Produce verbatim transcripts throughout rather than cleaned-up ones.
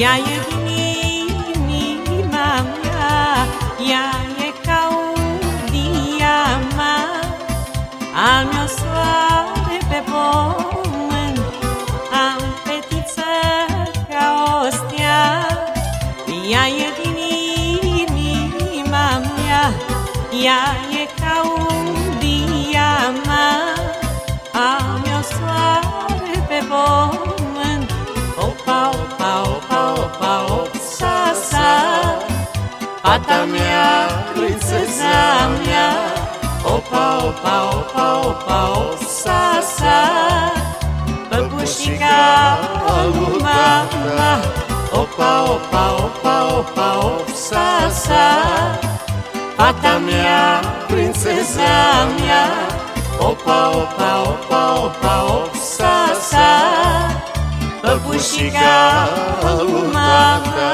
Ea e din inima mea, ea e ca un diamant, al meu soare pe pământ, am fetiță ca o stea. Ea e din inima mea, ea e ca un diamant, al meu soare pe pământ. Opa, opa, opa, opa, opsa, sa, fata mea, prințesa mea. Opa, opa, opa, opa, opsa, sa, păpușica lui mama. Opa, opa, opa, opa, opsa, sa, fata mea, prințesa mea. Opa, opa, opa, opa, opsa, sa, păpușica lui mama.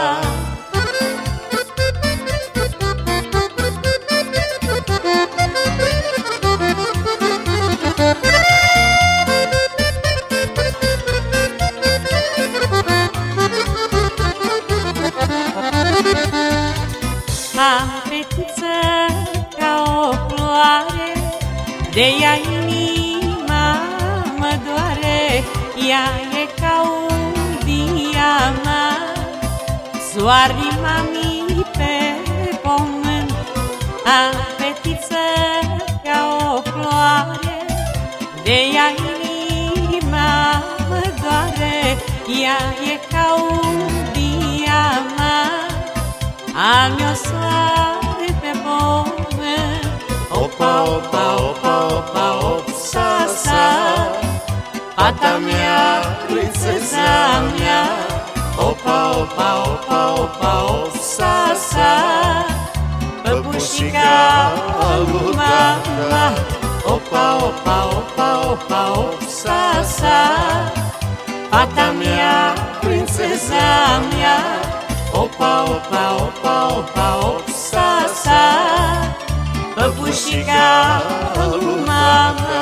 Am fetiță ca o floare, de ea inima mă doare. Ea e ca un diamant, soare mami pe pământ. Am fetiță ca o floare, de ea inima mă doare. Ea e ca un diamant, al meu soare pe pământ. Opa, opa, opa, opa, opsa, sa, fata mea, prințesa mea. Opa, opa, opa, opa, opsa, sa, păpușica lui mama. Opa, opa, opa, opa, opsa, sa, fata mea, prințesa mea. Opa, opa, opa, opa, opsa, sa, păpușica lui mama.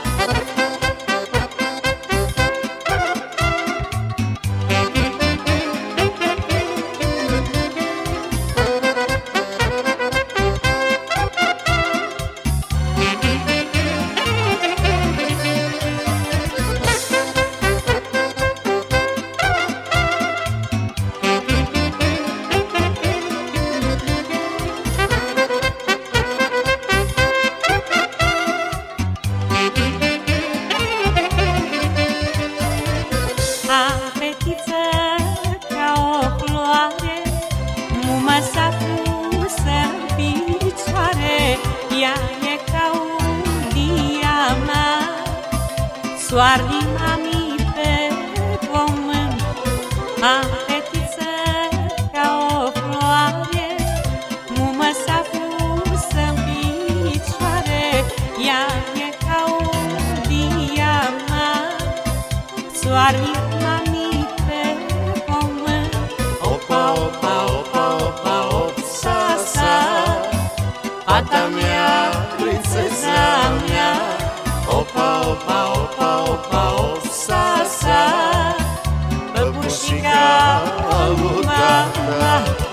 Am fetiță ca o floare, muma s-a pus-în picioare. Ea e ca un diamant, soare mami pe pământ. Am fetiță ca o floare, muma s-a pus-în picioare. Ea e ca un diamant, soare mami pe pământ. Opa, opa, opa, opa, opsa, sa, fata mea, prințesa mea. Opa, opa, opa, opa, opsa, sa, păpușica lui mama.